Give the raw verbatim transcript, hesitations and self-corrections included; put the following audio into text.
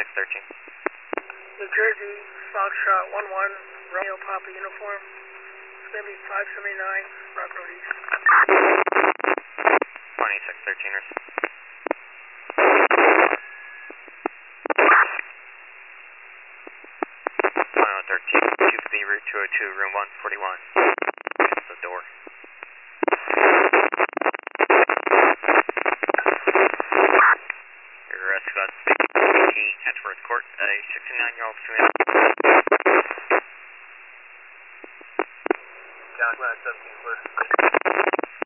thirteen. New Jersey, Foxtrot one one, Romeo Papa uniform. It's going to be five seventy-nine, Rock Road East. twenty-six thirteeners. twenty-one thirteen, Q B route two oh two, room one forty-one. The door. Your arrest got eighteen Hatchworth Court, a sixty-nine-year-old female. Down seventeen, clear.